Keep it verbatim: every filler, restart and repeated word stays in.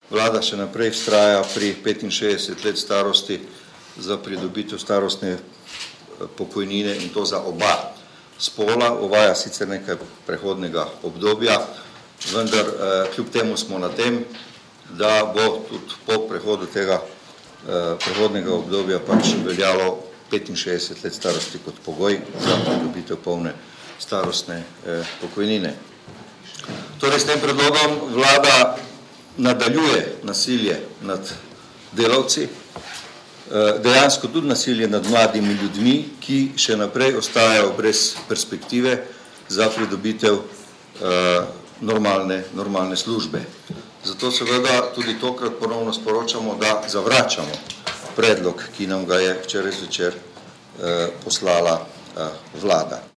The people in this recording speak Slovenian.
Vlada še naprej vztraja pri petinšestdeset let starosti za pridobitev starostne pokojnine in to za oba spola. Uvaja sicer nekaj prehodnega obdobja, vendar kljub temu smo na tem, da bo tudi po prehodu tega prehodnega obdobja pač veljalo petinšestdeset let starosti kot pogoj za pridobitev polne starostne pokojnine. Torej, s tem predlogom vlada nadaljuje nasilje nad delavci, dejansko tudi nasilje nad mladimi ljudmi, ki še naprej ostajajo brez perspektive za pridobitev normalne, normalne službe. Zato seveda tudi tokrat ponovno sporočamo, da zavračamo predlog, ki nam ga je včeraj zvečer poslala vlada.